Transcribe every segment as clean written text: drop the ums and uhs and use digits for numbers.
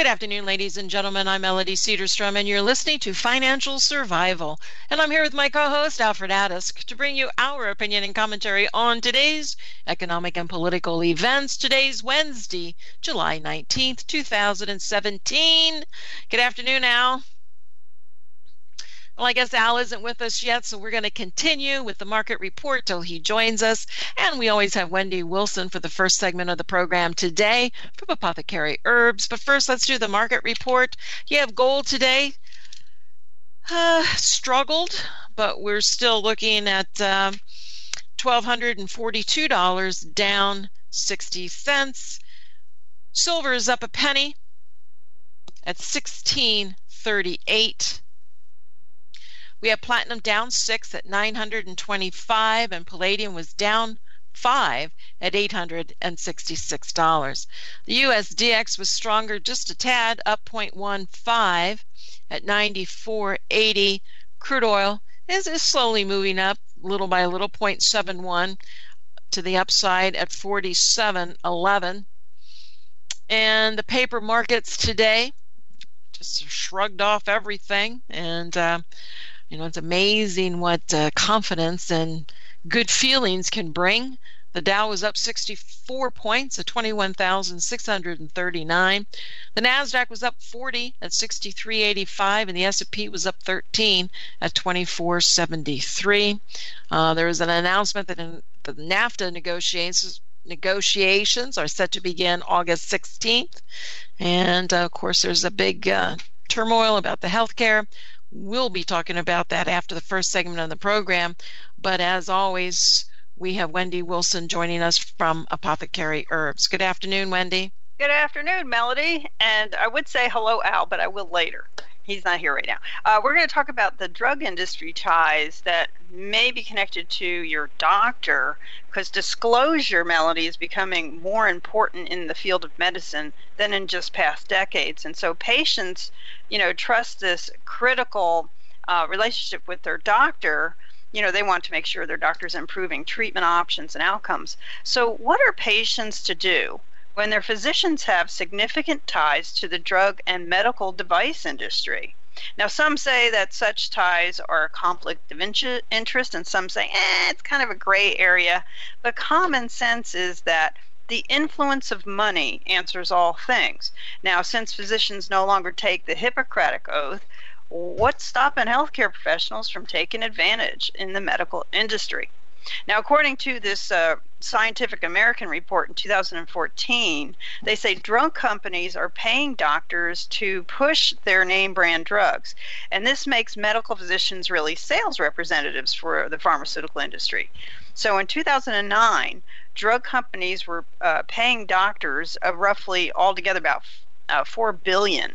Good afternoon, ladies and gentlemen. I'm Melody Cedarstrom, and you're listening to Financial Survival. And I'm here with my co-host, Alfred Adisk, to bring you our opinion and commentary on today's economic and political events. Today's Wednesday, July 19th, 2017. Good afternoon, Al. Well, I guess Al isn't with us yet, so we're going to continue with the market report till he joins us. And we always have Wendy Wilson for the first segment of the program today from Apothecary Herbs. But first, let's do the market report. You have gold today. Struggled, but we're still looking at $1,242, down 60 cents. Silver is up a penny at $16.38. We have platinum down 6 at $925, and palladium was down 5 at $866. The USDX was stronger just a tad, up 0.15 at 94.80. Crude oil is slowly moving up little by little, 0.71 to the upside at 47.11. And the paper markets today just shrugged off everything, and it's amazing what confidence and good feelings can bring. The Dow was up 64 points at 21,639. The Nasdaq was up 40 at 63.85, and the S&P was up 13 at 24.73. There was an announcement that the NAFTA negotiations are set to begin August 16th, and of course there's a big turmoil about the healthcare. We'll be talking about that after the first segment of the program. But as always, we have Wendy Wilson joining us from Apothecary Herbs. Good afternoon, Wendy. Good afternoon, Melody. And I would say hello, Al, but I will later. He's not here right now. We're going to talk about the drug industry ties that may be connected to your doctor, because disclosure, Melody, is becoming more important in the field of medicine than in just past decades. And so patients, trust this critical relationship with their doctor. They want to make sure their doctor's improving treatment options and outcomes. So what are patients to do when their physicians have significant ties to the drug and medical device industry? Now, some say that such ties are a conflict of interest, and some say, it's kind of a gray area. But common sense is that the influence of money answers all things. Now, since physicians no longer take the Hippocratic Oath, what's stopping healthcare professionals from taking advantage in the medical industry? Now, according to this Scientific American report in 2014, they say drug companies are paying doctors to push their name brand drugs. And this makes medical physicians really sales representatives for the pharmaceutical industry. So in 2009, drug companies were paying doctors roughly altogether about $4 billion.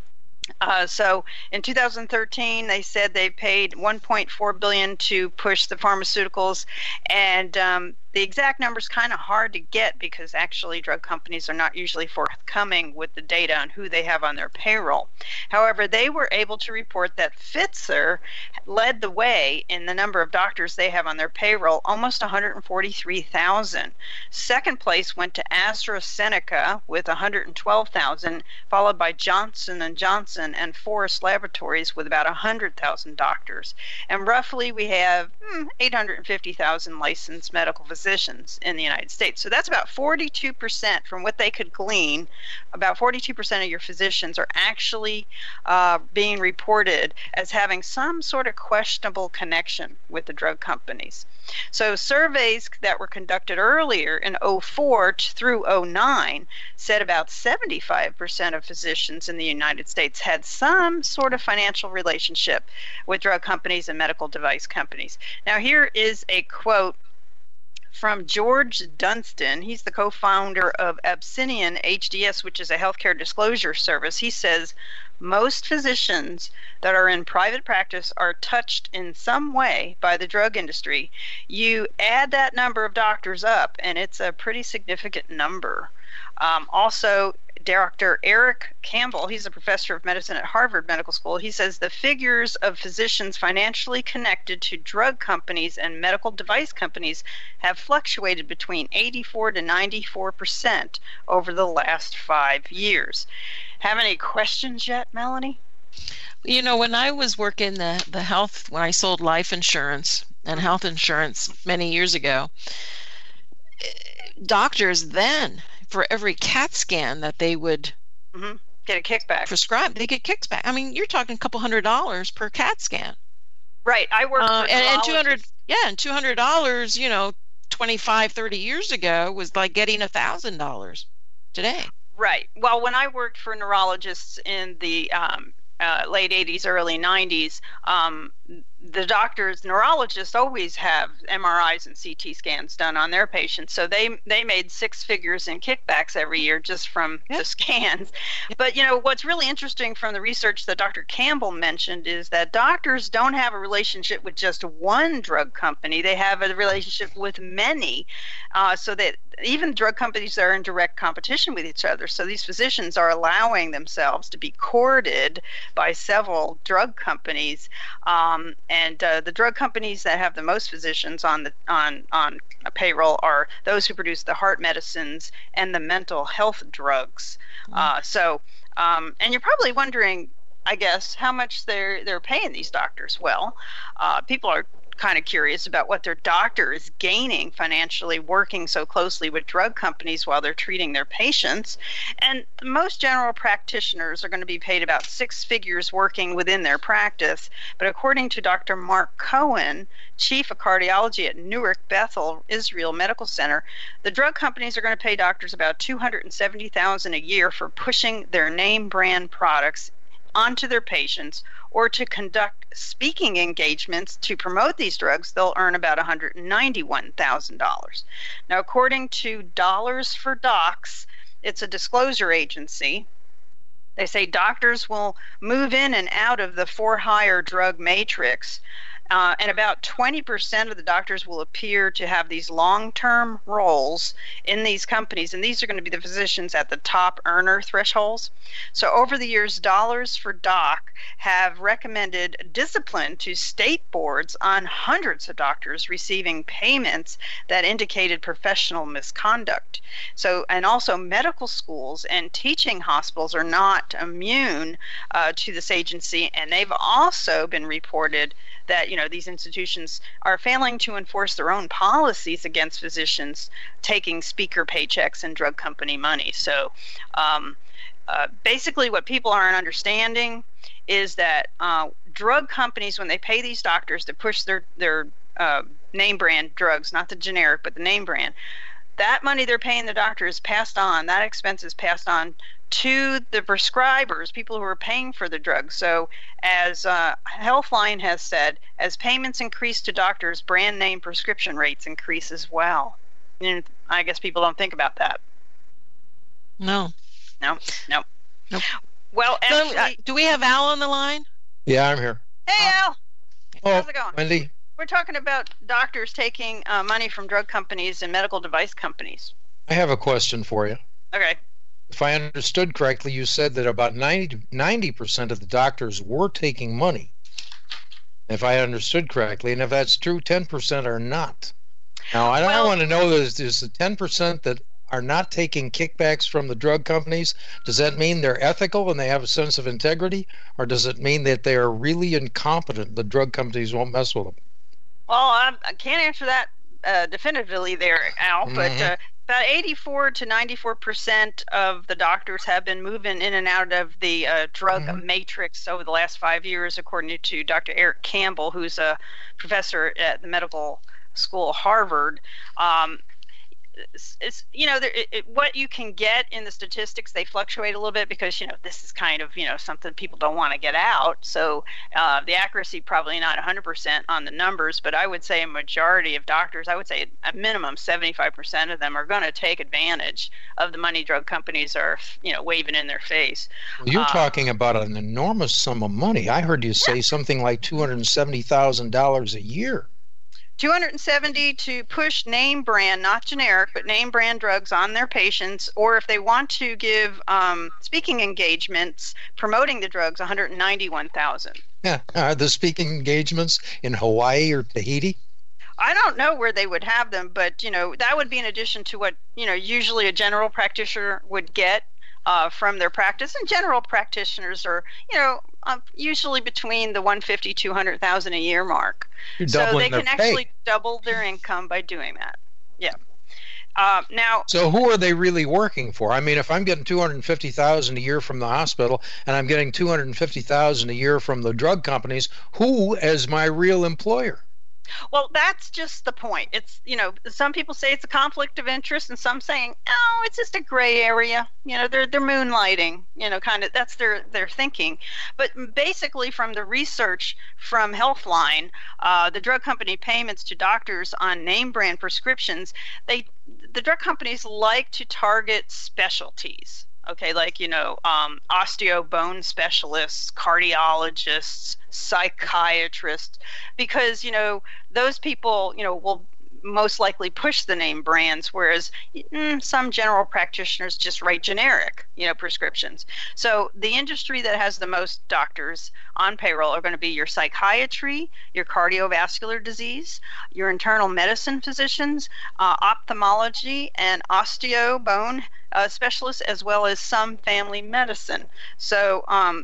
So in 2013, they said they paid $1.4 billion to push the pharmaceuticals, and the exact number is kind of hard to get because actually drug companies are not usually forthcoming with the data on who they have on their payroll. However, they were able to report that Pfizer led the way in the number of doctors they have on their payroll, almost 143,000. Second place went to AstraZeneca with 112,000, followed by Johnson & Johnson and Forest Laboratories with about 100,000 doctors. And roughly we have 850,000 licensed medical physicians in the United States. So that's about 42% from what they could glean. About 42% of your physicians are actually being reported as having some sort of questionable connection with the drug companies. So surveys that were conducted earlier in 2004 through 2009 said about 75% of physicians in the United States had some sort of financial relationship with drug companies and medical device companies. Now here is a quote from George Dunstan. He's the co-founder of Obsidian HDS, which is a healthcare disclosure service. He says, most physicians that are in private practice are touched in some way by the drug industry. You add that number of doctors up, and it's a pretty significant number. Also, Dr. Eric Campbell, he's a professor of medicine at Harvard Medical School. He says the figures of physicians financially connected to drug companies and medical device companies have fluctuated between 84 to 94% over the last 5 years. Have any questions yet, Melanie? You know, when I was working the health, when I sold life insurance and health insurance many years ago, doctors then, for every CAT scan that they would get a kickback prescribe, they get kickback. I mean, you're talking a couple $100 per CAT scan. Right. I worked for and $200, you know, 25, 30 years ago was like getting $1,000 today. Right. Well, when I worked for neurologists in the late 80s, early 90s, the neurologists always have MRIs and CT scans done on their patients. So they made six figures in kickbacks every year just from the scans. But, you know, what's really interesting from the research that Dr. Campbell mentioned is that doctors don't have a relationship with just one drug company. They have a relationship with many, so that even drug companies are in direct competition with each other. So these physicians are allowing themselves to be courted by several drug companies, and the drug companies that have the most physicians on a payroll are those who produce the heart medicines and the mental health drugs. And you're probably wondering, I guess, how much they're paying these doctors. Well, people are kind of curious about what their doctor is gaining financially working so closely with drug companies while they're treating their patients. And most general practitioners are going to be paid about six figures working within their practice. But according to Dr. Mark Cohen, chief of cardiology at Newark Bethel Israel Medical Center, the drug companies are going to pay doctors about $270,000 a year for pushing their name brand products onto their patients, or to conduct speaking engagements to promote these drugs. They'll earn about $191,000. Now, according to Dollars for Docs, it's a disclosure agency. They say doctors will move in and out of the for-hire drug matrix, and about 20% of the doctors will appear to have these long-term roles in these companies, and these are going to be the physicians at the top earner thresholds. So over the years, Dollars for Doc have recommended discipline to state boards on hundreds of doctors receiving payments that indicated professional misconduct. So, and also medical schools and teaching hospitals are not immune to this agency, and they've also been reported that, you know, these institutions are failing to enforce their own policies against physicians taking speaker paychecks and drug company money. So basically what people aren't understanding is that drug companies, when they pay these doctors to push their name brand drugs, not the generic, but the name brand, that money they're paying the doctor is passed on, that expense is passed on to the prescribers, people who are paying for the drugs. So as Healthline has said, as payments increase to doctors, brand name prescription rates increase as well. And I guess people don't think about that. No. Nope. Well, actually, do we have Al on the line? Yeah, I'm here. Hey, Al. How's it going? Wendy. We're talking about doctors taking money from drug companies and medical device companies. I have a question for you. Okay. If I understood correctly, you said that about 90% of the doctors were taking money. If I understood correctly, and if that's true, 10% are not. Now, I want to know, is the 10% that are not taking kickbacks from the drug companies, does that mean they're ethical and they have a sense of integrity, or does it mean that they are really incompetent, the drug companies won't mess with them? Well, I can't answer that definitively there, Al, but about 84 to 94% of the doctors have been moving in and out of the drug matrix over the last 5 years, according to Dr. Eric Campbell, who's a professor at the medical school at Harvard. It's you know, what you can get in the statistics, they fluctuate a little bit because, you know, this is kind of, you know, something people don't want to get out. So the accuracy probably not 100% on the numbers, but I would say a majority of doctors, I would say a minimum 75% of them are going to take advantage of the money drug companies are, you know, waving in their face. Well, you're talking about an enormous sum of money. I heard you say something like $270,000 a year. 270 to push name brand, not generic, but name brand drugs on their patients, or if they want to give speaking engagements promoting the drugs, 191,000. Yeah, are the speaking engagements in Hawaii or Tahiti? I don't know where they would have them, but that would be in addition to what usually a general practitioner would get from their practice. And general practitioners are usually between the 150 200,000 a year mark. So they can actually double their income by doing that. Yeah. Now, so who are they really working for? I mean, if I'm getting 250,000 a year from the hospital and I'm getting 250,000 a year from the drug companies, who is my real employer? Well, that's just the point. It's, some people say it's a conflict of interest, and some saying, oh, it's just a gray area. They're moonlighting, kind of, that's their thinking. But basically, from the research from Healthline, the drug company payments to doctors on name brand prescriptions, the drug companies like to target specialties. Okay, like, osteo bone specialists, cardiologists, psychiatrists, because, those people, will most likely push the name brands, whereas some general practitioners just write generic, prescriptions. So the industry that has the most doctors on payroll are going to be your psychiatry, your cardiovascular disease, your internal medicine physicians, ophthalmology, and osteo bone specialists, as well as some family medicine. So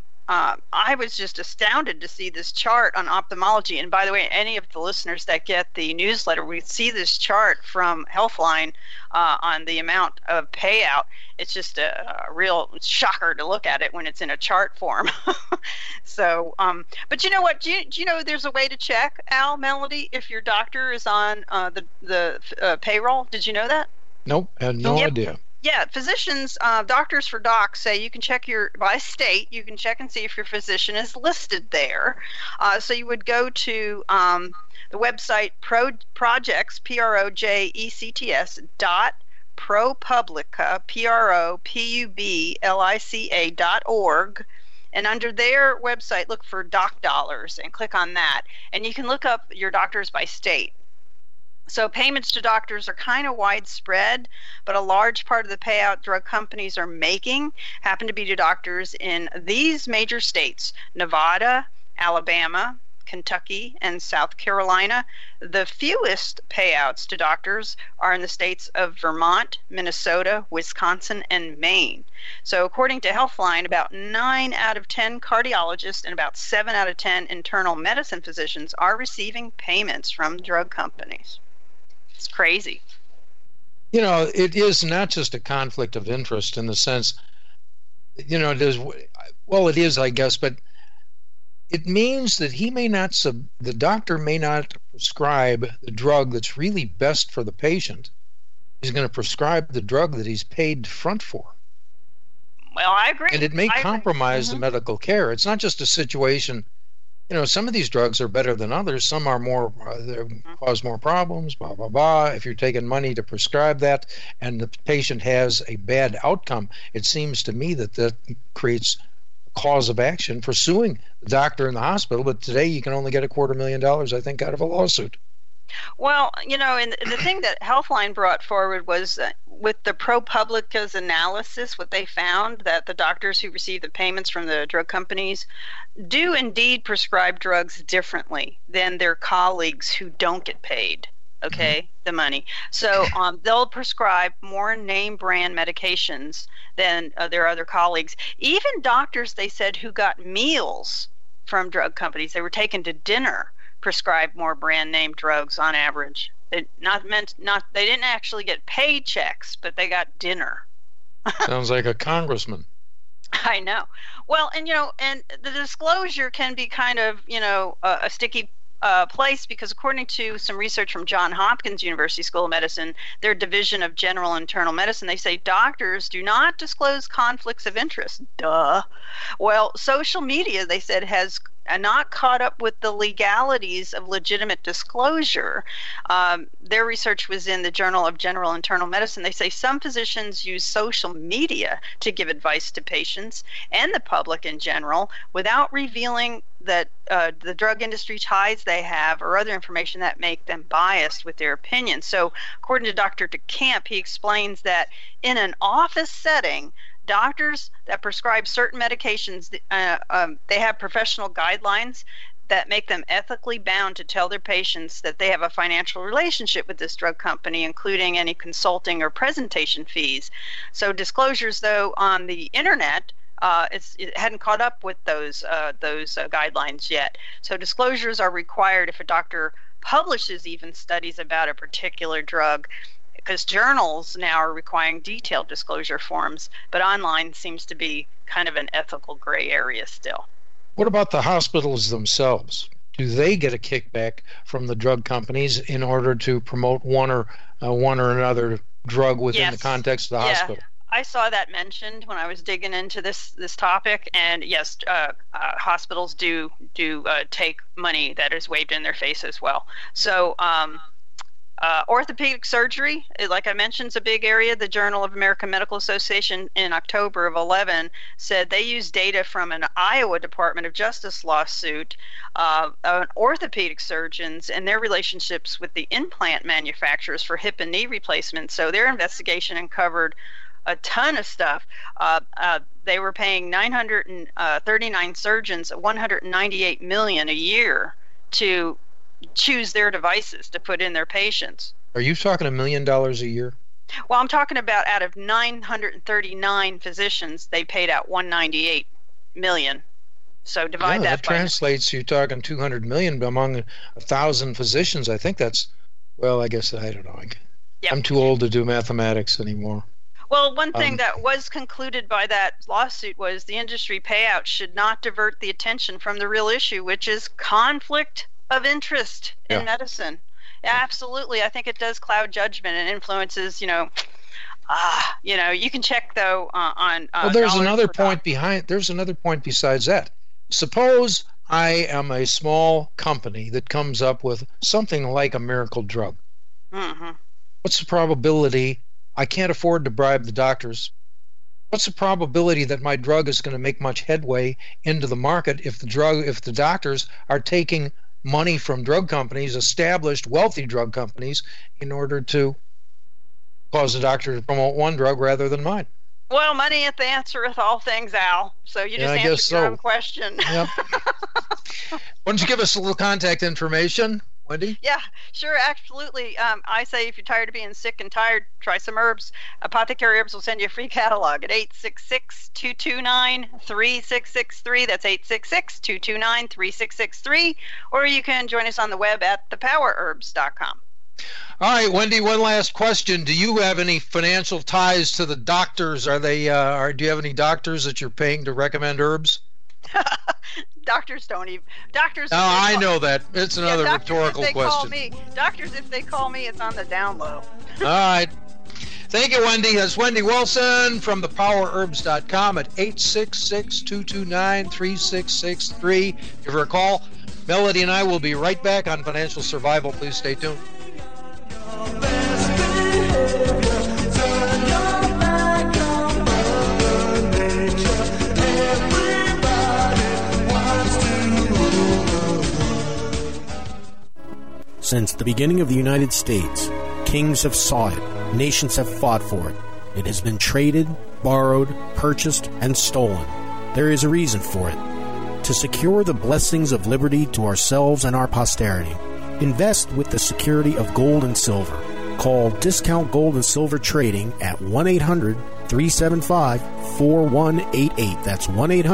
I was just astounded to see this chart on ophthalmology. And by the way, any of the listeners that get the newsletter, we see this chart from Healthline on the amount of payout. It's just a real shocker to look at it when it's in a chart form. So, but you know what? Do you know there's a way to check, Al, Melody, if your doctor is on the payroll? Did you know that? Nope, I had no idea. Yeah, physicians, Doctors for Docs say you can check by state, you can check and see if your physician is listed there. So you would go to the website projects, PROJECTS, ProPublica, ProPublica.org. And under their website, look for Doc Dollars and click on that. And you can look up your doctors by state. So payments to doctors are kind of widespread, but a large part of the payout drug companies are making happen to be to doctors in these major states: Nevada, Alabama, Kentucky, and South Carolina. The fewest payouts to doctors are in the states of Vermont, Minnesota, Wisconsin, and Maine. So according to Healthline, about 9 out of 10 cardiologists and about 7 out of 10 internal medicine physicians are receiving payments from drug companies. It's crazy. It is not just a conflict of interest in the sense, it is, well, it is, I guess, but it means that the doctor may not prescribe the drug that's really best for the patient. He's going to prescribe the drug that he's paid front for. Well, I agree. And it may compromise the medical care. It's not just a situation. Some of these drugs are better than others. Some are more, cause more problems, blah, blah, blah. If you're taking money to prescribe that and the patient has a bad outcome, it seems to me that creates a cause of action for suing the doctor in the hospital. But today you can only get $250,000, I think, out of a lawsuit. Well, and the thing that Healthline brought forward was with the ProPublica's analysis, what they found that the doctors who receive the payments from the drug companies do indeed prescribe drugs differently than their colleagues who don't get paid, the money. So they'll prescribe more name brand medications than their other colleagues. Even doctors, they said, who got meals from drug companies, they were taken to dinner, prescribed more brand name drugs on average. They didn't actually get paychecks, but they got dinner. Sounds like a congressman. I know. Well, and the disclosure can be kind of a sticky place, because according to some research from Johns Hopkins University School of Medicine, their division of general internal medicine, they say doctors do not disclose conflicts of interest. Duh. Well, social media, they said, has not caught up with the legalities of legitimate disclosure. Their research was in the Journal of General Internal Medicine. They say some physicians use social media to give advice to patients and the public in general without revealing that the drug industry ties they have or other information that make them biased with their opinions. So according to Dr. DeCamp, he explains that in an office setting, doctors that prescribe certain medications, they have professional guidelines that make them ethically bound to tell their patients that they have a financial relationship with this drug company, including any consulting or presentation fees. So disclosures, though, on the internet, it hadn't caught up with those guidelines yet. So disclosures are required if a doctor publishes even studies about a particular drug, because journals now are requiring detailed disclosure forms, but online seems to be kind of an ethical gray area still. What about the hospitals themselves? Do they get a kickback from the drug companies in order to promote one or another drug within the context of the hospital? I saw that mentioned when I was digging into this topic, and yes, hospitals do take money that is waved in their face as well. So orthopedic surgery, like I mentioned, is a big area. The Journal of American Medical Association in October of 2011 said they used data from an Iowa Department of Justice lawsuit on orthopedic surgeons and their relationships with the implant manufacturers for hip and knee replacements. So their investigation uncovered a ton of stuff. They were paying 939 surgeons $198 million a year to choose their devices to put in their patients. Are you talking $1 million a year? Well, I'm talking about out of 939 physicians, they paid out $198 million. So divide that by... translates, you're talking $200 million among 1,000 physicians. I think that's, well, I guess, I don't know. I'm too old to do mathematics anymore. Well, one thing that was concluded by that lawsuit was the industry payout should not divert the attention from the real issue, which is conflict of interest in medicine. Yeah, absolutely. I think it does cloud judgment and influences, you can check though on well, there's another point there's another point besides that. Suppose I am a small company that comes up with something like a miracle drug. Mm-hmm. What's the probability? I can't afford to bribe the doctors. What's the probability that my drug is going to make much headway into the market if the doctors are taking money from drug companies, established wealthy drug companies, in order to cause the doctor to promote one drug rather than mine? Well, money answereth all things, Al. So you just answered your own question. Yep. Why don't you give us a little contact information, Wendy? Yeah, sure, absolutely. I say if you're tired of being sick and tired, try some herbs. Apothecary Herbs will send you a free catalog at 866-229-3663. That's 866-229-3663. Or you can join us on the web at thepowerherbs.com. All right, Wendy, one last question. Do you have any financial ties to the doctors? Do you have any doctors that you're paying to recommend herbs? Doctors don't even. Doctors. No, I know that. It's another rhetorical question. Doctors, if they call me, it's on the down low. All right. Thank you, Wendy. That's Wendy Wilson from thepowerherbs.com at 866-229-3663. Give her a call. Melody and I will be right back on Financial Survival. Please stay tuned. Since the beginning of the United States, kings have sought it, nations have fought for it. It has been traded, borrowed, purchased, and stolen. There is a reason for it. To secure the blessings of liberty to ourselves and our posterity, invest with the security of gold and silver. Call Discount Gold and Silver Trading at 1-800-375-4188. That's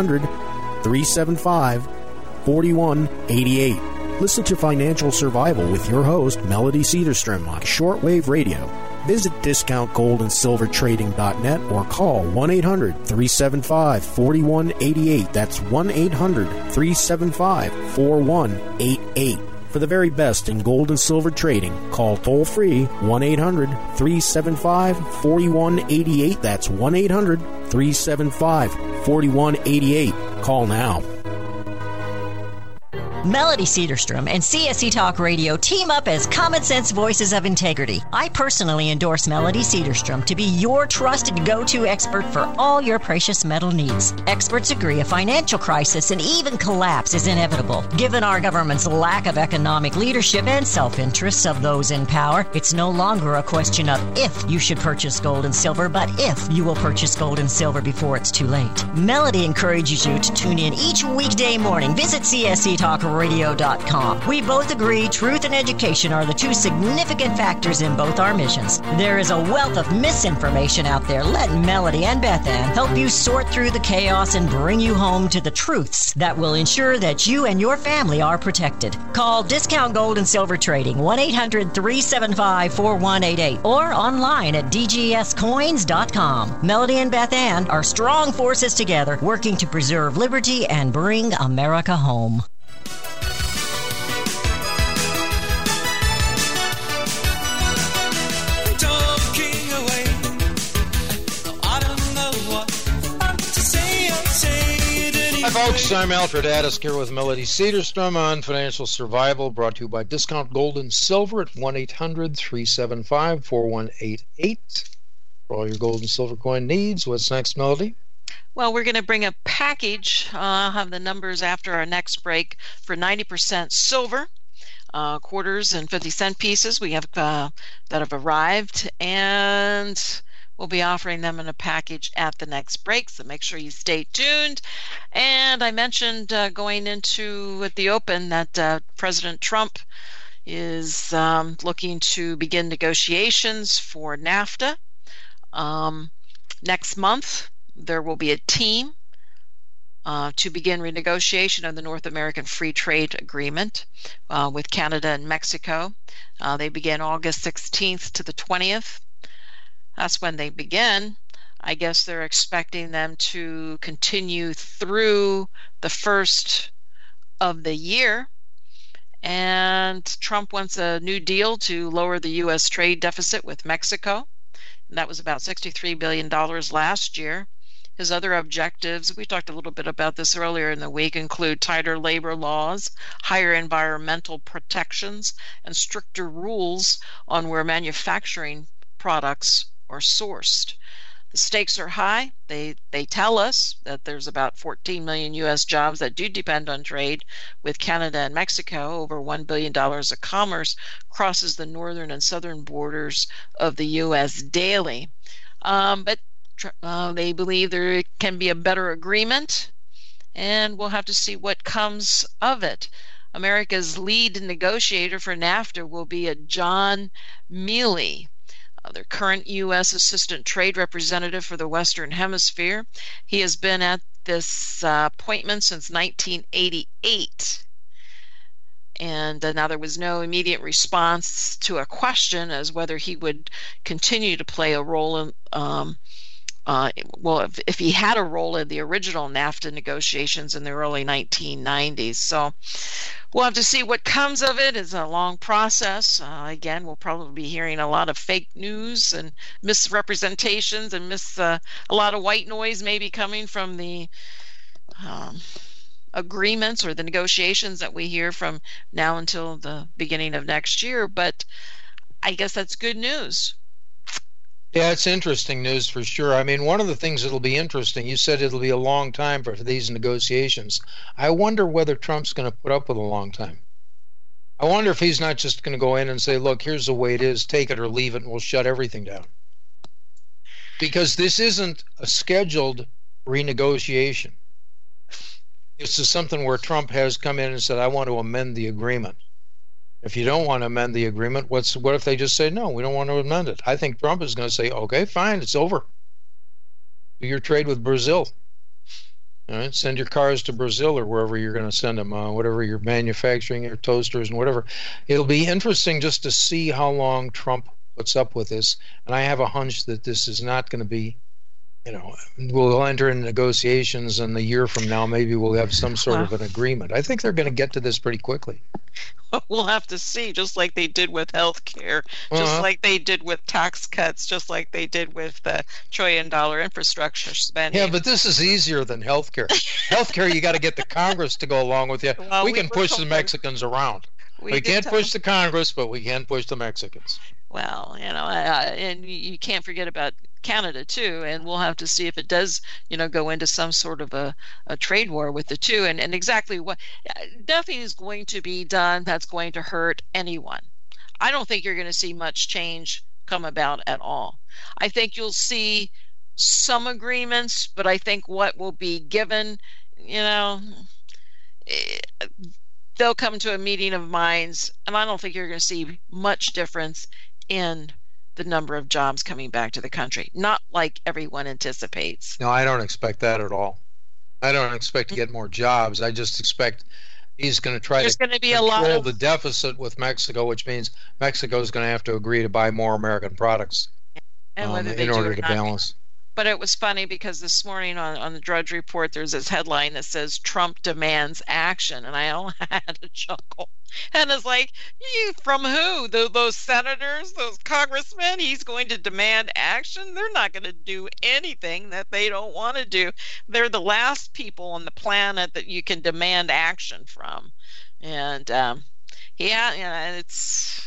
1-800-375-4188. Listen to Financial Survival with your host, Melody Cedarstrom, on shortwave radio. Visit discountgoldandsilvertrading.net or call 1-800-375-4188. That's 1-800-375-4188. For the very best in gold and silver trading, call toll-free 1-800-375-4188. That's 1-800-375-4188. Call now. Melody Cedarstrom and CSE Talk Radio team up as common sense voices of integrity. I personally endorse Melody Cedarstrom to be your trusted go-to expert for all your precious metal needs. Experts agree a financial crisis and even collapse is inevitable. Given our government's lack of economic leadership and self-interests of those in power, it's no longer a question of if you should purchase gold and silver, but if you will purchase gold and silver before it's too late. Melody encourages you to tune in each weekday morning. Visit CSETalkRadio.com. We both agree truth and education are the two significant factors in both our missions. There is a wealth of misinformation out there. Let Melody and Beth Ann help you sort through the chaos and bring you home to the truths that will ensure that you and your family are protected. Call Discount Gold and Silver Trading 1-800-375-4188 or online at dgscoins.com. Melody and Beth Ann are strong forces together working to preserve liberty and bring America home. Hi, folks. I'm Alfred Addis here with Melody Cedarstrom on Financial Survival, brought to you by Discount Gold and Silver at 1-800-375-4188 for all your gold and silver coin needs. What's next, Melody? Well, we're going to bring a package. I'll have the numbers after our next break for 90% silver, quarters and 50-cent pieces we have that have arrived, and we'll be offering them in a package at the next break, so make sure you stay tuned. And I mentioned going into at the open that President Trump is looking to begin negotiations for NAFTA. Next month, there will be a team to begin renegotiation of the North American Free Trade Agreement with Canada and Mexico. They begin August 16th to the 20th. That's when they begin. I guess they're expecting them to continue through the first of the year. And Trump wants a new deal to lower the U.S. trade deficit with Mexico. That was about $63 billion last year. His other objectives, we talked a little bit about this earlier in the week, include tighter labor laws, higher environmental protections, and stricter rules on where manufacturing products are sourced. The stakes are high. They tell us that there's about 14 million U.S. jobs that do depend on trade with Canada and Mexico. Over $1 billion of commerce crosses the northern and southern borders of the U.S. daily. But they believe there can be a better agreement, and we'll have to see what comes of it. America's lead negotiator for NAFTA will be a John Mealy, the current U.S. Assistant Trade Representative for the Western Hemisphere. He has been at this appointment since 1988. And now there was no immediate response to a question as whether he would continue to play a role in, if he had a role in the original NAFTA negotiations in the early 1990s. So we'll have to see what comes of it. It's a long process. Again, we'll probably be hearing a lot of fake news and misrepresentations and a lot of white noise maybe coming from the agreements or the negotiations that we hear from now until the beginning of next year. But I guess that's good news. Yeah, it's interesting news for sure. I mean, one of the things that'll be interesting, you said it'll be a long time for these negotiations. I wonder whether Trump's going to put up with a long time. I wonder if he's not just going to go in and say, look, here's the way it is, take it or leave it, and we'll shut everything down. Because this isn't a scheduled renegotiation. This is something where Trump has come in and said, I want to amend the agreement. If you don't want to amend the agreement, what if they just say, no, we don't want to amend it? I think Trump is going to say, okay, fine, it's over. Do your trade with Brazil. All right, send your cars to Brazil or wherever you're going to send them, whatever you're manufacturing, your toasters and whatever. It'll be interesting just to see how long Trump puts up with this. And I have a hunch that this is not going to be, we'll enter in negotiations, and a year from now maybe we'll have some sort of an agreement. I think they're going to get to this pretty quickly. We'll have to see, just like they did with health care, just like they did with tax cuts, just like they did with the $1 trillion infrastructure spending. Yeah, but this is easier than healthcare. Healthcare, you got to get the Congress to go along with you. Well, we can push the Mexicans around. We can't push the Congress, but we can push the Mexicans. Well, and you can't forget about Canada too, and we'll have to see if it does, go into some sort of a trade war with the two, and exactly what. Nothing is going to be done that's going to hurt anyone. I don't think you're going to see much change come about at all. I think you'll see some agreements, but I think what will be given, they'll come to a meeting of minds, and I don't think you're going to see much difference in the number of jobs coming back to the country. Not like everyone anticipates. No, I don't expect that at all. I don't expect to get more jobs. I just expect he's going to try to control the deficit with Mexico, which means Mexico is going to have to agree to buy more American products in order to balance. But it was funny because this morning on the Drudge Report, there's this headline that says Trump demands action. And I all had a chuckle. And it's like, from who? Those senators, those congressmen? He's going to demand action? They're not going to do anything that they don't want to do. They're the last people on the planet that you can demand action from. And it's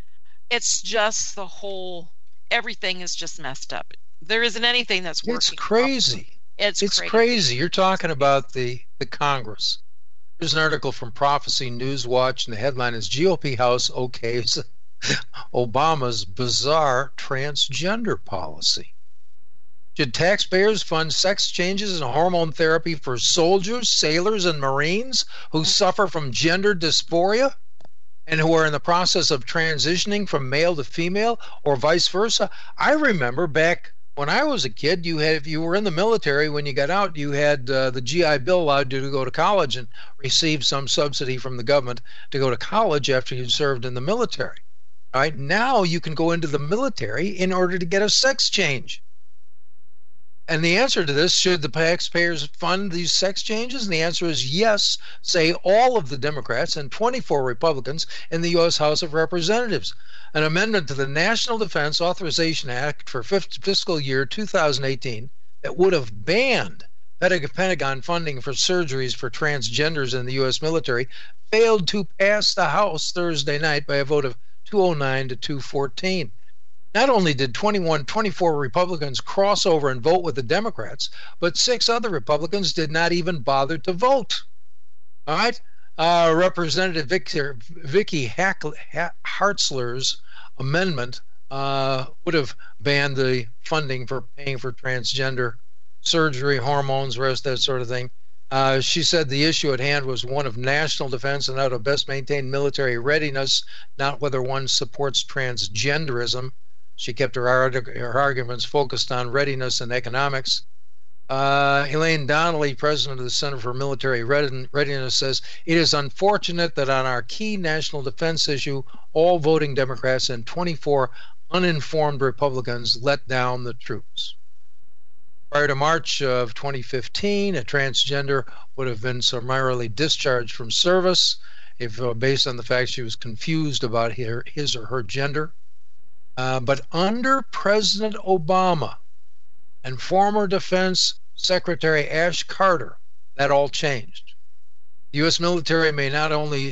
just the whole, everything is just messed up. There isn't anything that's working. It's crazy. It's crazy. You're talking about the Congress. There's an article from Prophecy Newswatch, and the headline is GOP House okays Obama's bizarre transgender policy. Should taxpayers fund sex changes and hormone therapy for soldiers, sailors, and Marines who suffer from gender dysphoria and who are in the process of transitioning from male to female, or vice versa? I remember back when I was a kid, if you were in the military, when you got out, you had the GI Bill allowed you to go to college and receive some subsidy from the government to go to college after you served in the military. All right, now you can go into the military in order to get a sex change. And the answer to this, should the taxpayers fund these sex changes? And the answer is yes, say all of the Democrats and 24 Republicans in the U.S. House of Representatives. An amendment to the National Defense Authorization Act for fiscal year 2018 that would have banned Pentagon funding for surgeries for transgenders in the U.S. military failed to pass the House Thursday night by a vote of 209 to 214. Not only did 24 Republicans cross over and vote with the Democrats, but 6 other Republicans did not even bother to vote. All right? Representative Vicky Hartzler's amendment would have banned the funding for paying for transgender surgery, hormones, rest, that sort of thing. She said the issue at hand was one of national defense and out of best maintained military readiness, not whether one supports transgenderism. She kept her arguments focused on readiness and economics. Elaine Donnelly, president of the Center for Military Readiness, says, it is unfortunate that on our key national defense issue, all voting Democrats and 24 uninformed Republicans let down the troops. Prior to March of 2015, a transgender would have been summarily discharged from service if based on the fact she was confused about his or her gender. But under President Obama and former Defense Secretary Ash Carter, that all changed. The U.S. military may not only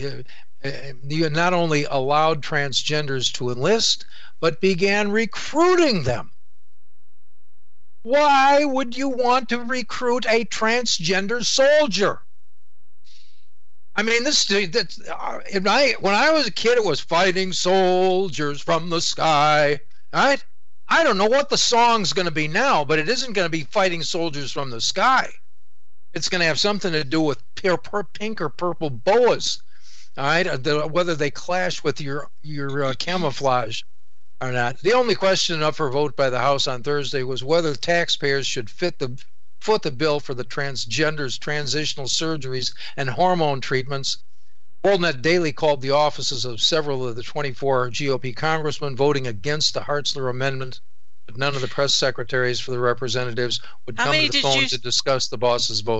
allowed transgenders to enlist, but began recruiting them. Why would you want to recruit a transgender soldier? I mean, when I was a kid, it was fighting soldiers from the sky. All right? I don't know what the song's going to be now, but it isn't going to be fighting soldiers from the sky. It's going to have something to do with pink or purple boas. All right? Whether they clash with your camouflage or not. The only question up for vote by the House on Thursday was whether taxpayers should foot the bill for the transgenders' transitional surgeries and hormone treatments. WorldNet Daily called the offices of several of the 24 GOP congressmen voting against the Hartzler amendment, but none of the press secretaries for the representatives would come to the phone to discuss the boss's votes.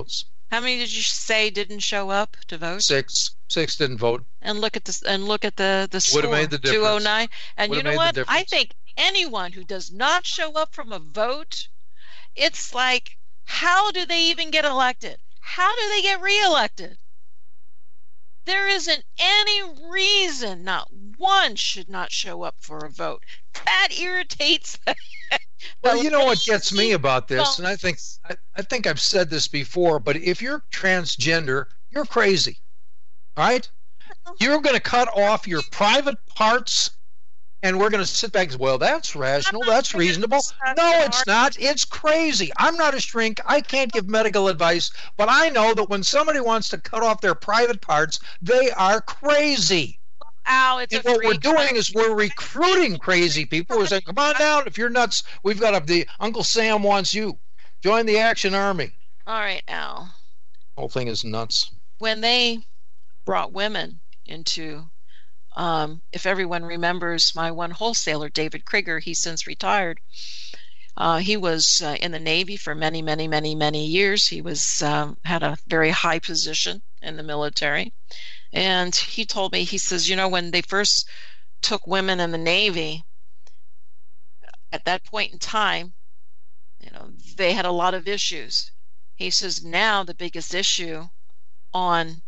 How many did you say didn't show up to vote? Six didn't vote. And look at this. And look at the score. Would have made the difference. 209. And Would you have know made the what? I difference. think anyone who does not show up from a vote, it's like, how do they even get elected? How do they get reelected? There isn't any reason not one should not show up for a vote. That irritates. Well, you know what gets me about this, and I think I've said this before, but if you're transgender, you're crazy. All right? You're going to cut off your private parts, and we're going to sit back and say, well, that's rational, that's reasonable. No, it's not. It's crazy. I'm not a shrink. I can't give medical advice, but I know that when somebody wants to cut off their private parts, they are crazy. Ow, it's and what we're doing is we're recruiting crazy people. We're saying, come on down. If you're nuts, we've got the Uncle Sam wants you. Join the Action Army. All right, Al. The whole thing is nuts. When they brought women into, if everyone remembers my one wholesaler, David Krieger, he's since retired. He was in the Navy for many, many, many, many years. He was had a very high position in the military. And he told me, he says, you know, when they first took women in the Navy, at that point in time, you know, they had a lot of issues. He says now the biggest issue on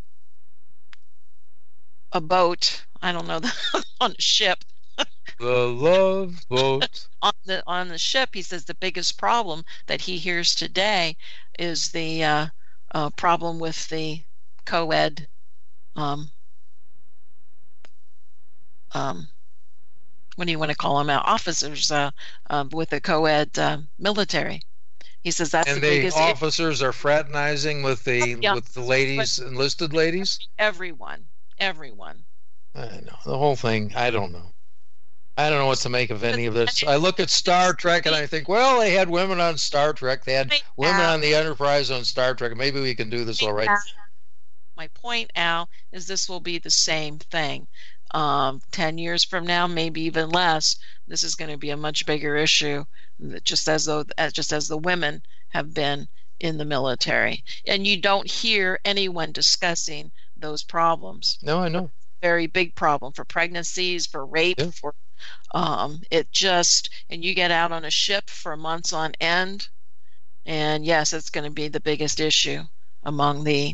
a boat, I don't know, on a ship. The love boat. on the ship, he says the biggest problem that he hears today is the problem with the co-ed what do you want to call them, officers with the co-ed military. He says that's and the biggest. And the officers are fraternizing with the ladies, enlisted ladies. Everyone. I know the whole thing. I don't know what to make of any of this. I look at Star Trek and I think, well, they had women on Star Trek. They had women on the Enterprise on Star Trek. Maybe we can do this all right. My point, Al, is this will be the same thing. 10 years from now, maybe even less, this is going to be a much bigger issue, just as the women have been in the military. And you don't hear anyone discussing those problems. No, I know. Very big problem for pregnancies, for rape, for it just, and you get out on a ship for months on end, and yes, it's going to be the biggest issue among the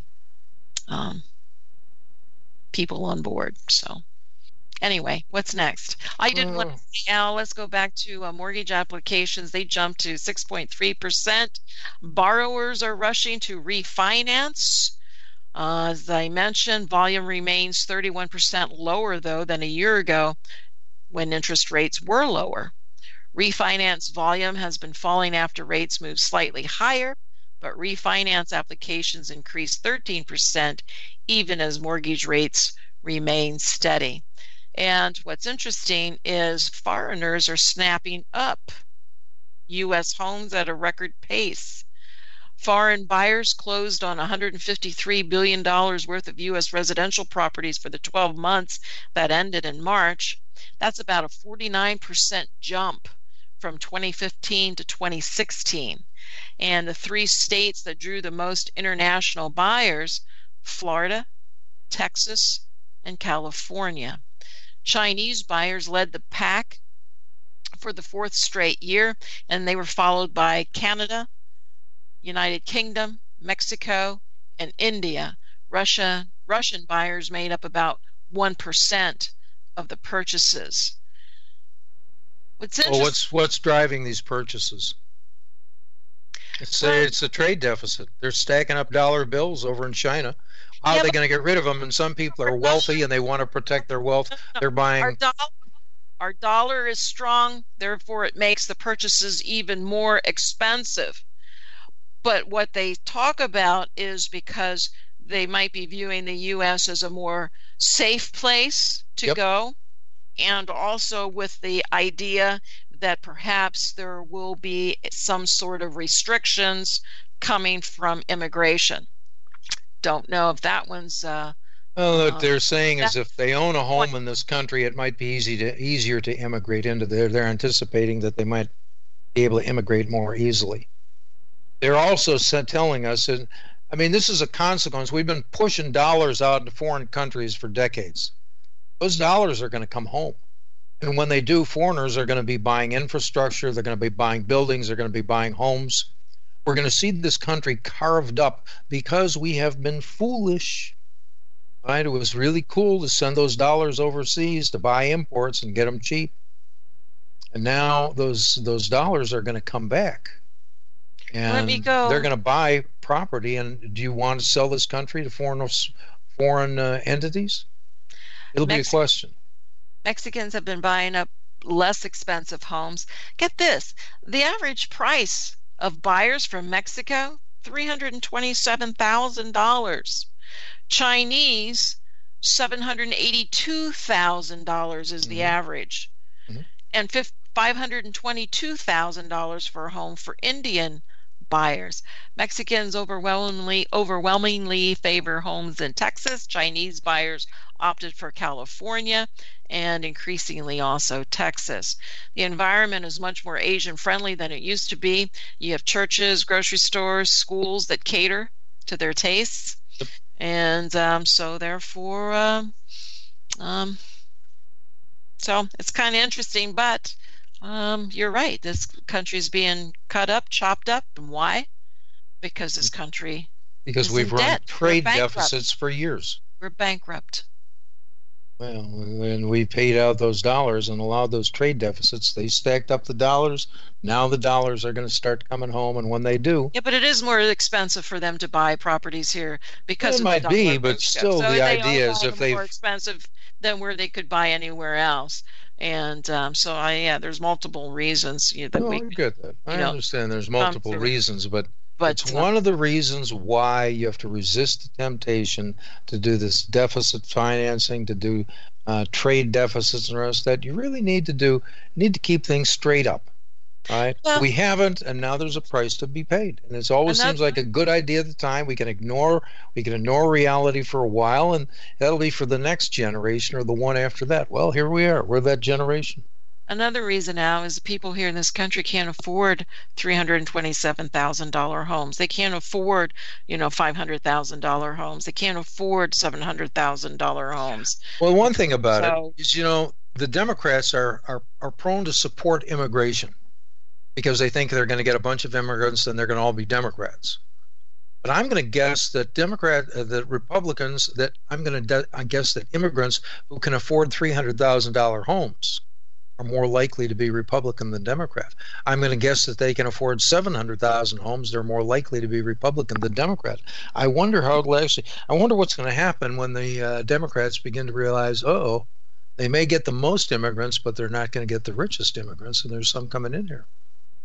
people on board. So anyway, what's next? I didn't want to say, Al, let's go back to mortgage applications. They jumped to 6.3%. Borrowers are rushing to refinance. As I mentioned, volume remains 31% lower, though, than a year ago when interest rates were lower. Refinance volume has been falling after rates moved slightly higher, but refinance applications increased 13% even as mortgage rates remain steady. And what's interesting is foreigners are snapping up U.S. homes at a record pace. Foreign buyers closed on $153 billion worth of U.S. residential properties for the 12 months that ended in March. That's about a 49% jump from 2015 to 2016. And the three states that drew the most international buyers, Florida, Texas, and California. Chinese buyers led the pack for the fourth straight year, and they were followed by Canada, United Kingdom, Mexico, and India. Russian buyers made up about 1% of the purchases. What's driving these purchases? It's a trade deficit. They're stacking up dollar bills over in China. How are they going to get rid of them? And some people are wealthy and they want to protect their wealth. They're buying. Our dollar is strong, therefore it makes the purchases even more expensive. But what they talk about is because they might be viewing the U.S. as a more safe place to go, and also with the idea that perhaps there will be some sort of restrictions coming from immigration. Don't know if that one's well, what they're saying is if they own a home in this country, it might be easier to immigrate into there. They're anticipating that they might be able to immigrate more easily. They're also telling us, and I mean, this is a consequence. We've been pushing dollars out into foreign countries for decades. Those dollars are going to come home. And when they do, foreigners are going to be buying infrastructure. They're going to be buying buildings. They're going to be buying homes. We're going to see this country carved up because we have been foolish. Right? It was really cool to send those dollars overseas to buy imports and get them cheap. And now those dollars are going to come back. And Let me go. They're going to buy property. And do you want to sell this country to foreign entities? It'll be a question. Mexicans have been buying up less expensive homes. Get this. The average price of buyers from Mexico, $327,000. Chinese, $782,000 is the average. Mm-hmm. And $522,000 for a home for Indian buyers. Mexicans overwhelmingly favor homes in Texas. Chinese buyers opted for California and increasingly also Texas. The environment is much more Asian friendly than it used to be. You have churches, grocery stores, schools that cater to their tastes. Yep. And so therefore, so it's kind of interesting, but you're right. This country's being cut up, chopped up. And why? Because this country Because we've run trade deficits for years. We're bankrupt. Well, and we paid out those dollars and allowed those trade deficits. They stacked up the dollars. Now the dollars are going to start coming home, and when they do... Yeah, but it is more expensive for them to buy properties here because it of might the be, dollar but ratio. still So the idea is if they're they... more expensive than where they could buy anywhere else. And so, there's multiple reasons that No, we... I get that. I understand there's multiple reasons, but it's one of the reasons why you have to resist the temptation to do this deficit financing, to do trade deficits and the rest of that. You really need to keep things straight up. Right? Well, we haven't, and now there's a price to be paid. And it always seems like a good idea at the time. We can ignore reality for a while, and that'll be for the next generation or the one after that. Well, here we are. We're that generation. Another reason now is people here in this country can't afford $327,000 homes. They can't afford, $500,000 homes. They can't afford $700,000 homes. Well, one thing about it is, the Democrats are prone to support immigration because they think they're going to get a bunch of immigrants and they're going to all be Democrats. But I'm going to guess that Republicans, I guess that immigrants who can afford $300,000 homes are more likely to be Republican than Democrat. I'm going to guess that they can afford 700,000 homes. They're more likely to be Republican than Democrat. I wonder what's going to happen when the Democrats begin to realize, they may get the most immigrants, but they're not going to get the richest immigrants, and there's some coming in here.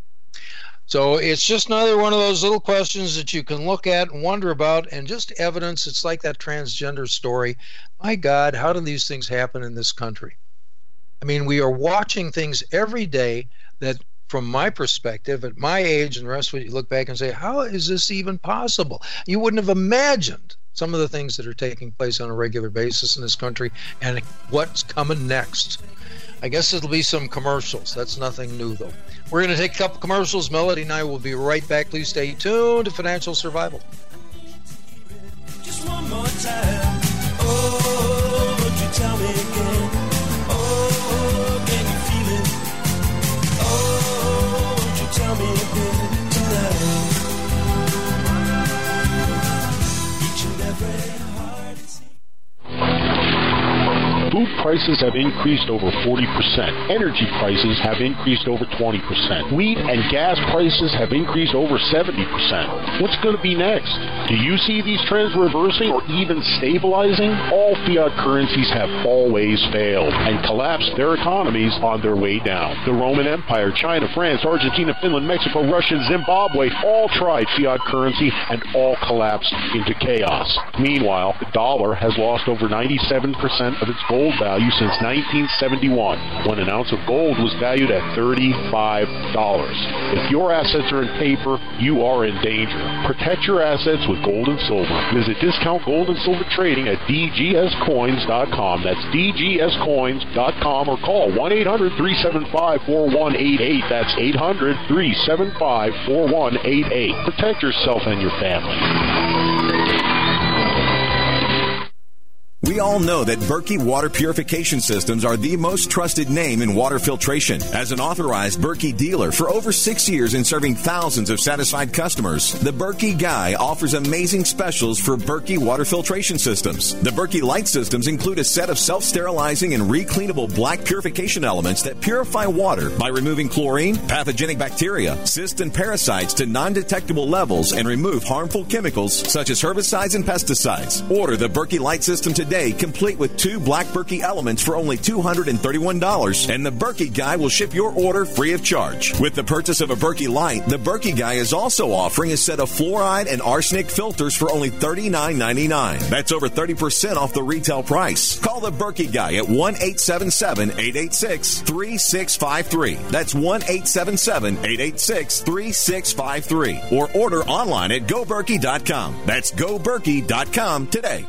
So it's just another one of those little questions that you can look at and wonder about, and just evidence. It's like that transgender story. My God, how do these things happen in this country? I mean, we are watching things every day that, from my perspective, at my age and the rest of it, you look back and say, how is this even possible? You wouldn't have imagined some of the things that are taking place on a regular basis in this country and what's coming next. I guess it'll be some commercials. That's nothing new, though. We're going to take a couple commercials. Melody and I will be right back. Please stay tuned to Financial Survival. Just one more time. Oh, would you tell me again? Oh, can you feel it? Oh, would you tell me again tonight? Each and every heart is... Food prices have increased over 40%. Energy prices have increased over 20%. Wheat and gas prices have increased over 70%. What's going to be next? Do you see these trends reversing or even stabilizing? All fiat currencies have always failed and collapsed their economies on their way down. The Roman Empire, China, France, Argentina, Finland, Mexico, Russia, Zimbabwe all tried fiat currency and all collapsed into chaos. Meanwhile, the dollar has lost over 97% of its gold value since 1971, when an ounce of gold was valued at $35. If your assets are in paper, you are in danger. Protect your assets with gold and silver. Visit Discount Gold and Silver Trading at dgscoins.com. That's dgscoins.com, or call 1-800-375-4188. That's 800-375-4188. Protect yourself and your family. We all know that Berkey Water Purification Systems are the most trusted name in water filtration. As an authorized Berkey dealer for over 6 years and serving thousands of satisfied customers, the Berkey Guy offers amazing specials for Berkey water filtration systems. The Berkey Light systems include a set of self-sterilizing and recleanable black purification elements that purify water by removing chlorine, pathogenic bacteria, cysts, and parasites to non-detectable levels and remove harmful chemicals such as herbicides and pesticides. Order the Berkey Light system today, complete with 2 black Berkey elements for only $231, and the Berkey Guy will ship your order free of charge. With the purchase of a Berkey Light, the Berkey Guy is also offering a set of fluoride and arsenic filters for only $39.99. That's over 30% off the retail price. Call the Berkey Guy at 1-877-886-3653. That's 1-877-886-3653. Or order online at GoBerkey.com. That's GoBerkey.com today.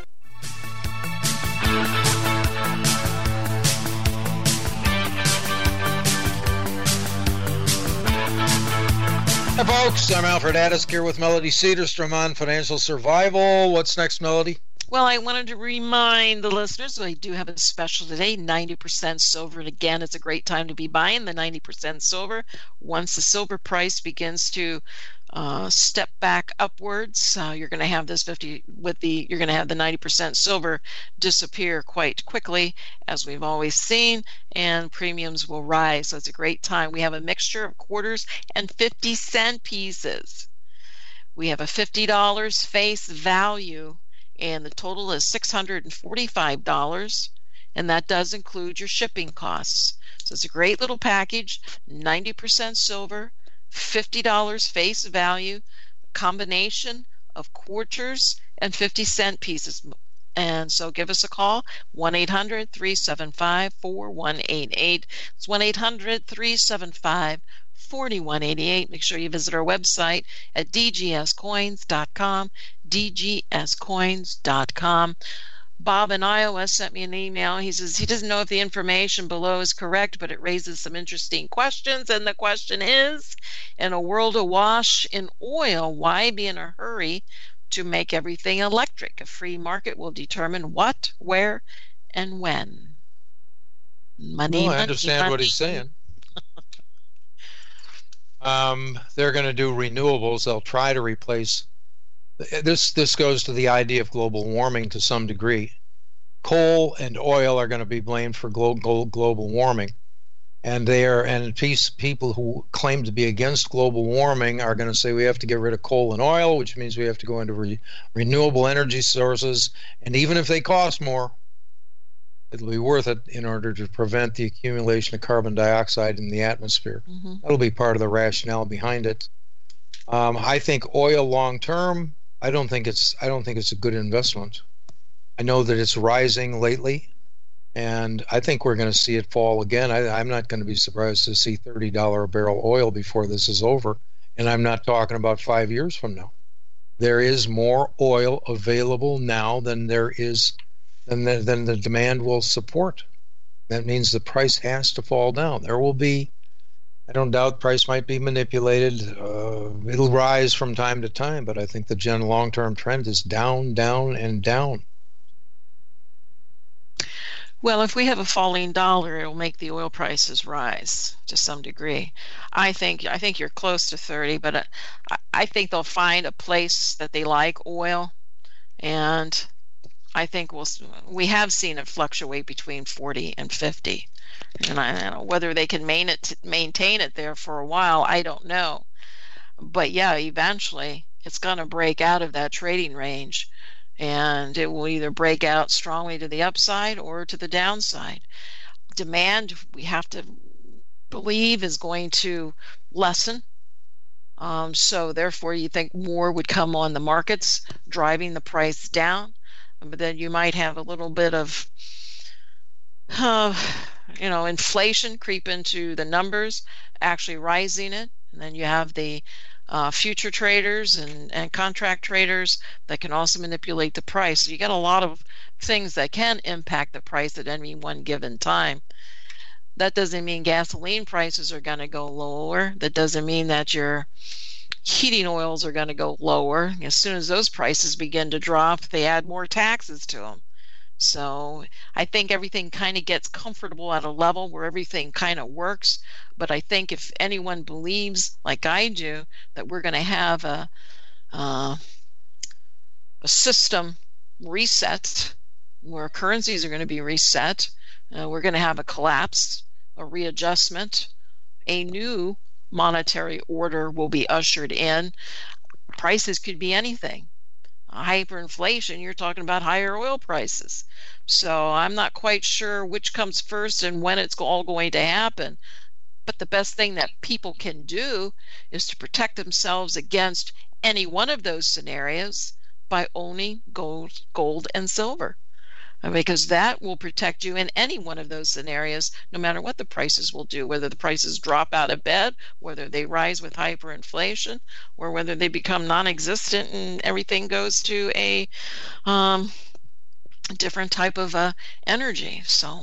Hi, folks. I'm Alfred Addisk here with Melody Cedarstrom on Financial Survival. What's next, Melody? Well, I wanted to remind the listeners we do have a special today, 90% silver. And again, it's a great time to be buying the 90% silver. Once the silver price begins to step back upwards, you're going to have this you're going to have the 90% silver disappear quite quickly, as we've always seen, and premiums will rise. So it's a great time. We have a mixture of quarters and 50-cent pieces. We have a $50 face value, and the total is $645, and that does include your shipping costs. So it's a great little package, 90% silver, $50 face value, combination of quarters and 50-cent pieces. And so give us a call, 1-800-375-4188. It's 1-800-375-4188. Make sure you visit our website at dgscoins.com, dgscoins.com. Bob in Iowa sent me an email. He says he doesn't know if the information below is correct, but it raises some interesting questions. And the question is, in a world awash in oil, why be in a hurry to make everything electric? A free market will determine what, where, and when. Money, I understand what he's saying. They're going to do renewables. They'll try to replace. This goes to the idea of global warming to some degree. Coal and oil are going to be blamed for global warming, and people who claim to be against global warming are going to say we have to get rid of coal and oil, which means we have to go into renewable energy sources, and even if they cost more, it'll be worth it in order to prevent the accumulation of carbon dioxide in the atmosphere. Mm-hmm. That'll be part of the rationale behind it. I think oil long term, I don't think it's a good investment. I know that it's rising lately, and I think we're going to see it fall again. I'm not going to be surprised to see $30 a barrel oil before this is over, and I'm not talking about 5 years from now. There is more oil available now than the demand will support. That means the price has to fall down. There will be, I don't doubt price might be manipulated. It'll rise from time to time, but I think the long-term trend is down, down, and down. Well, if we have a falling dollar, it'll make the oil prices rise to some degree. I think you're close to 30, but I think they'll find a place that they like oil, and I think we have seen it fluctuate between 40 and 50. And I don't know whether they can maintain it there for a while. I don't know. But yeah, eventually it's going to break out of that trading range, and it will either break out strongly to the upside or to the downside. Demand, we have to believe, is going to lessen. So therefore, you think more would come on the markets, driving the price down. But then you might have a little bit of inflation creep into the numbers, actually rising it. And then you have the future traders and contract traders that can also manipulate the price. So you got a lot of things that can impact the price at any one given time. That doesn't mean gasoline prices are going to go lower. That doesn't mean that your heating oils are going to go lower. As soon as those prices begin to drop, they add more taxes to them. So I think everything kind of gets comfortable at a level where everything kind of works. But I think if anyone believes, like I do, that we're going to have a system reset where currencies are going to be reset, we're going to have a collapse, a readjustment, a new monetary order will be ushered in. Prices could be anything. Hyperinflation, you're talking about higher oil prices. So I'm not quite sure which comes first and when it's all going to happen. But the best thing that people can do is to protect themselves against any one of those scenarios by owning gold and silver, because that will protect you in any one of those scenarios, no matter what the prices will do, whether the prices drop out of bed, whether they rise with hyperinflation, or whether they become non-existent and everything goes to a different type of energy. So,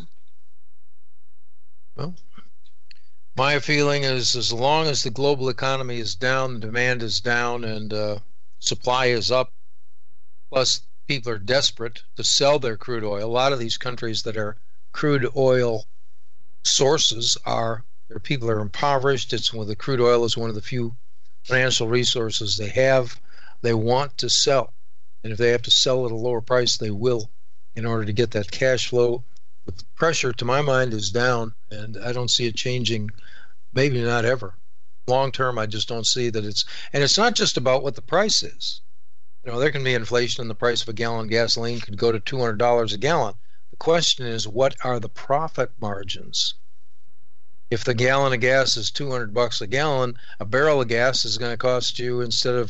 well, my feeling is as long as the global economy is down, the demand is down, and supply is up, plus people are desperate to sell their crude oil. A lot of these countries that are crude oil sources their people are impoverished. The crude oil is one of the few financial resources they have. They want to sell, and if they have to sell at a lower price, they will, in order to get that cash flow. The pressure, to my mind, is down, and I don't see it changing, maybe not ever. Long term, I just don't see that it's not just about what the price is. There can be inflation, and the price of a gallon of gasoline could go to $200 a gallon. The question is, what are the profit margins? If the gallon of gas is $200 a gallon, a barrel of gas is going to cost you, instead of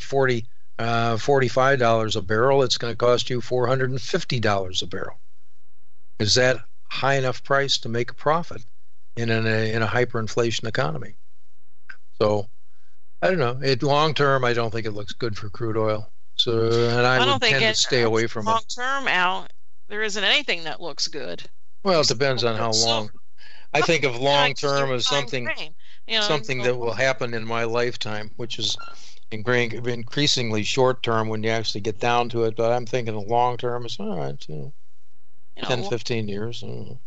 $45 a barrel, it's going to cost you $450 a barrel. Is that high enough price to make a profit in a hyperinflation economy? So, I don't know. Long term, I don't think it looks good for crude oil. So, and I would tend to stay away from it. Long term, Al, there isn't anything that looks good. Well, it depends on how long. I think of long term as something that will happen in my lifetime, which is increasingly short term when you actually get down to it. But I'm thinking of long term is all right, 10, 15 years.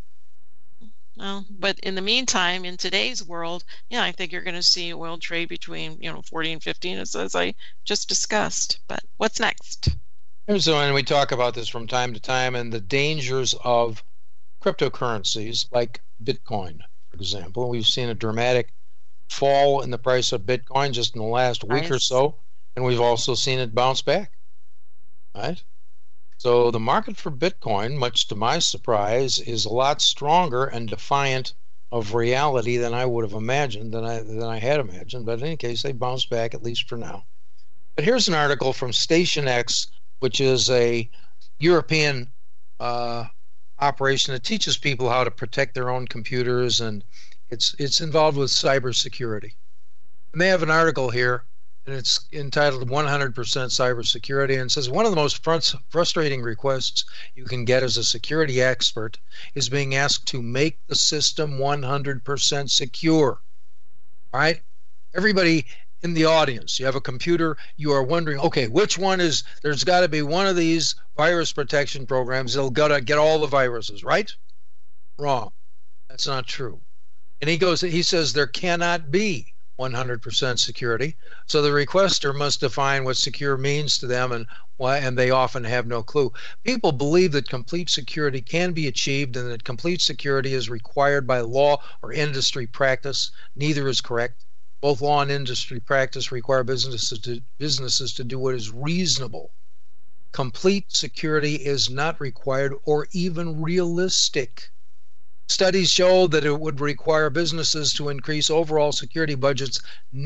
Well, but in the meantime, in today's world, I think you're going to see oil trade between 40 and 15, as I just discussed. But what's next? So, and we talk about this from time to time, and the dangers of cryptocurrencies like Bitcoin, for example. We've seen a dramatic fall in the price of Bitcoin just in the last week or so, and we've also seen it bounce back. Right? So the market for Bitcoin, much to my surprise, is a lot stronger and defiant of reality than I would have imagined, than I had imagined. But in any case, they bounced back, at least for now. But here's an article from Station X, which is a European operation that teaches people how to protect their own computers, and it's involved with cybersecurity. And they have an article here, and it's entitled 100% Cybersecurity, and says one of the most frustrating requests you can get as a security expert is being asked to make the system 100% secure. All right? Everybody in the audience, you have a computer, you are wondering, okay, which one is, there's got to be one of these virus protection programs that'll get all the viruses, right? Wrong. That's not true. And he says there cannot be 100% security. So the requester must define what secure means to them, and they often have no clue. People believe that complete security can be achieved and that complete security is required by law or industry practice. Neither is correct. Both law and industry practice require businesses to do what is reasonable. Complete security is not required or even realistic. Studies show that it would require businesses to increase overall security budgets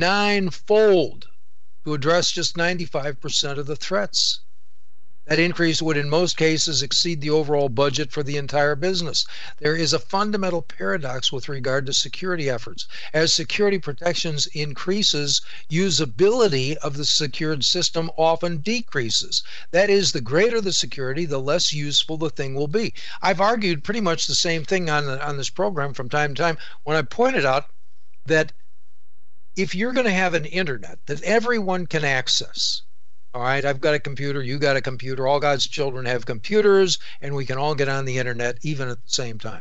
9-fold to address just 95% of the threats. That increase would in most cases exceed the overall budget for the entire business. There is a fundamental paradox with regard to security efforts. As security protections increases, usability of the secured system often decreases. That is, the greater the security, the less useful the thing will be. I've argued pretty much the same thing on this program from time to time when I pointed out that if you're going to have an internet that everyone can access, All right, I've got a computer, you got a computer, all God's children have computers, and we can all get on the internet even at the same time.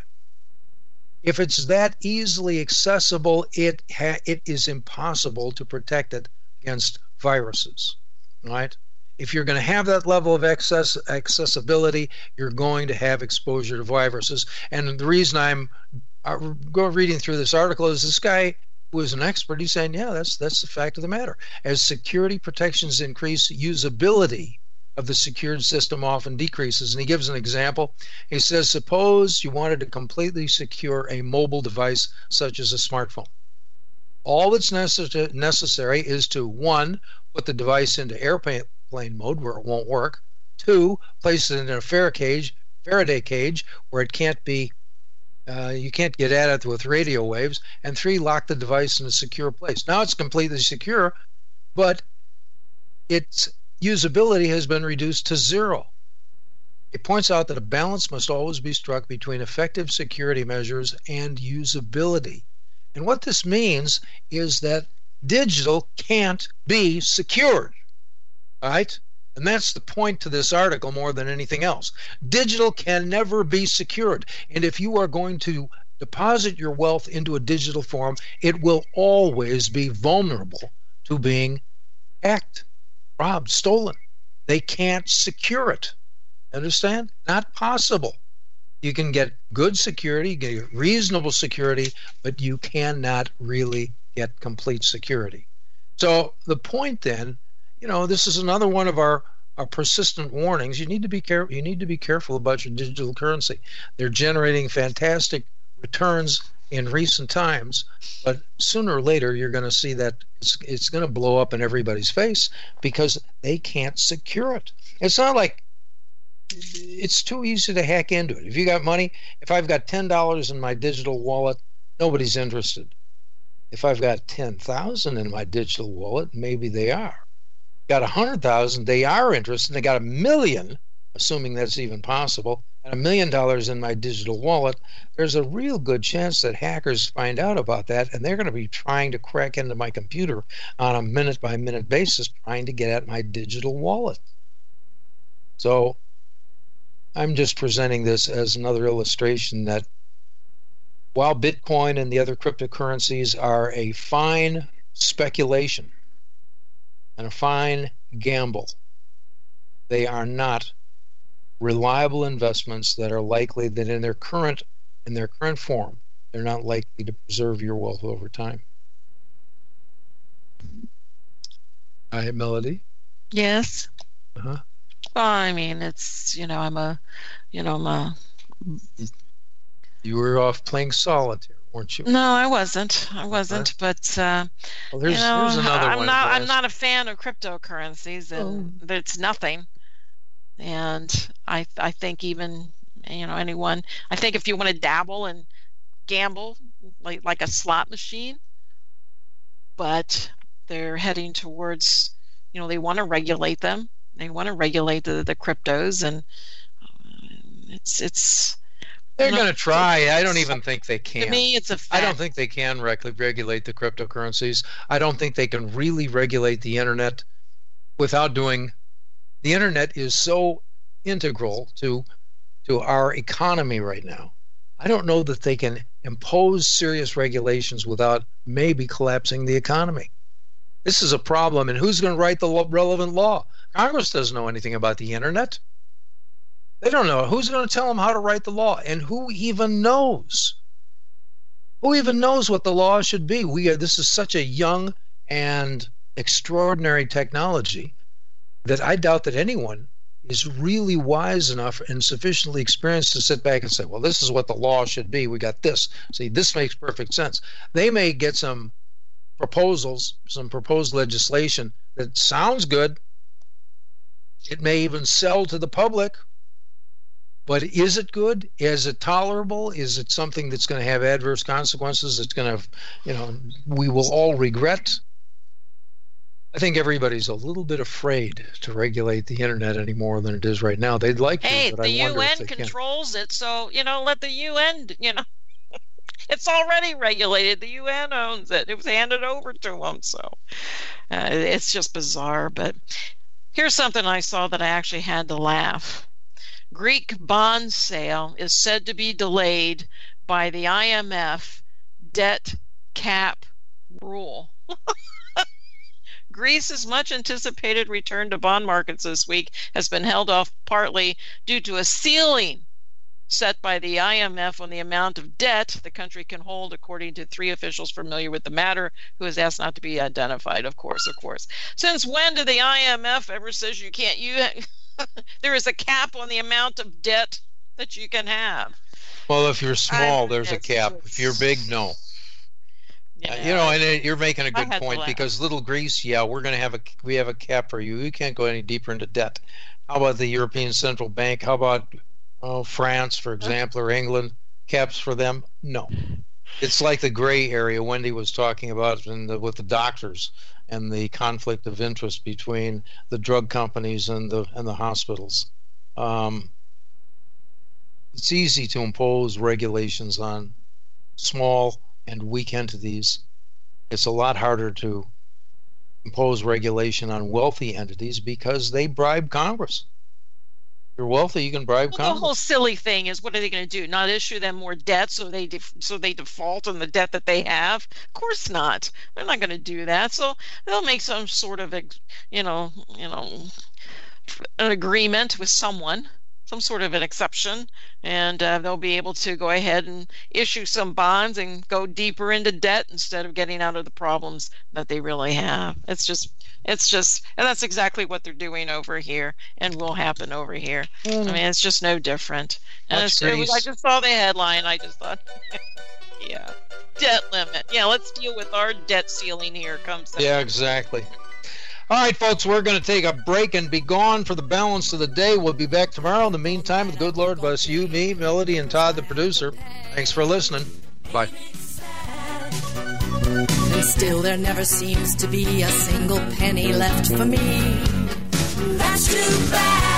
If it's that easily accessible, it is impossible to protect it against viruses, right? If you're going to have that level of accessibility, you're going to have exposure to viruses. And the reason I'm reading through this article is this guy who is an expert. He's saying, yeah, that's the fact of the matter. As security protections increase, usability of the secured system often decreases. And he gives an example. He says, suppose you wanted to completely secure a mobile device such as a smartphone. All that's necessary is to, 1, put the device into airplane mode where it won't work. 2, place it in a Faraday cage where it can't be, you can't get at it with radio waves. And 3, lock the device in a secure place. Now it's completely secure, but its usability has been reduced to 0. It points out that a balance must always be struck between effective security measures and usability. And what this means is that digital can't be secured. All right? And that's the point to this article more than anything else. Digital can never be secured. And if you are going to deposit your wealth into a digital form, it will always be vulnerable to being hacked, robbed, stolen. They can't secure it. Understand? Not possible. You can get good security, get reasonable security, but you cannot really get complete security. So the point then, this is another one of our persistent warnings. You need to be careful. You need to be careful about your digital currency. They're generating fantastic returns in recent times, but sooner or later you're going to see that it's going to blow up in everybody's face because they can't secure it. It's not like it's too easy to hack into it. If you got money, if I've got $10 in my digital wallet, nobody's interested. If I've got 10,000 in my digital wallet, maybe they are. Got 100,000, they are interested. They got $1 million, assuming that's even possible, and $1 million in my digital wallet. There's a real good chance that hackers find out about that, and they're going to be trying to crack into my computer on a minute-by-minute basis, trying to get at my digital wallet. So I'm just presenting this as another illustration that while Bitcoin and the other cryptocurrencies are a fine speculation and a fine gamble, they are not reliable investments that are likely that in their current form, they're not likely to preserve your wealth over time. Hi, Melody. Yes. Uh-huh. Well, I mean, it's You were off playing solitaire, weren't you? No, I wasn't. But well, there's another one. I'm not a fan of cryptocurrencies, and it's nothing. And I think even anyone. I think if you want to dabble and gamble like a slot machine, but they're heading towards they want to regulate them. They want to regulate the cryptos, and it's. They're going to try. I don't even think they can. To me, it's a fact. I don't think they can regulate the cryptocurrencies. I don't think they can really regulate the internet without doing. The internet is so integral to our economy right now. I don't know that they can impose serious regulations without maybe collapsing the economy. This is a problem, and who's going to write the relevant law? Congress doesn't know anything about the internet. They don't know. Who's going to tell them how to write the law? And who even knows? Who even knows what the law should be? This is such a young and extraordinary technology that I doubt that anyone is really wise enough and sufficiently experienced to sit back and say, well, this is what the law should be. We got this. See, this makes perfect sense. They may get some proposals, some proposed legislation that sounds good. It may even sell to the public. But is it good? Is it tolerable? Is it something that's going to have adverse consequences? It's going to, we will all regret. I think everybody's a little bit afraid to regulate the internet any more than it is right now. They'd like to, but the I wonder if UN they controls it, so let the UN. It's already regulated. The UN owns it. It was handed over to them, so it's just bizarre. But Here's something I saw that I actually had to laugh. Greek bond sale is said to be delayed by the IMF debt cap rule. Greece's much anticipated return to bond markets this week has been held off partly due to a ceiling set by the IMF on the amount of debt the country can hold, according to 3 officials familiar with the matter, who has asked not to be identified, of course. Since when did the IMF ever says you can't, there is a cap on the amount of debt that you can have? Well, if you're small, there's a cap. If you're big, no. And you're making a good point, because little Greece, we have a cap for you. You can't go any deeper into debt. How about the European Central Bank? How about France, for example, or England? Caps for them? No. It's like the gray area Wendy was talking about with the doctors and the conflict of interest between the drug companies and the hospitals. It's easy to impose regulations on small and weak entities. It's a lot harder to impose regulation on wealthy entities because they bribe Congress. If you're wealthy, you can bribe Congress. The whole silly thing is, what are they going to do? Not issue them more debt so they default on the debt that they have? Of course not. They're not going to do that. So they'll make some sort of an agreement with someone, some sort of an exception, and they'll be able to go ahead and issue some bonds and go deeper into debt instead of getting out of the problems that they really have. It's just, and that's exactly what they're doing over here and will happen over here. I mean, it's just no different. And I just saw the headline. I just thought, yeah, debt limit. Yeah, let's deal with our debt ceiling here. Yeah, exactly. All right, folks, we're going to take a break and be gone for the balance of the day. We'll be back tomorrow. In the meantime, the good Lord bless you, me, Melody, and Todd, the producer. Thanks for listening. Bye. And still there never seems to be a single penny left for me. That's too bad.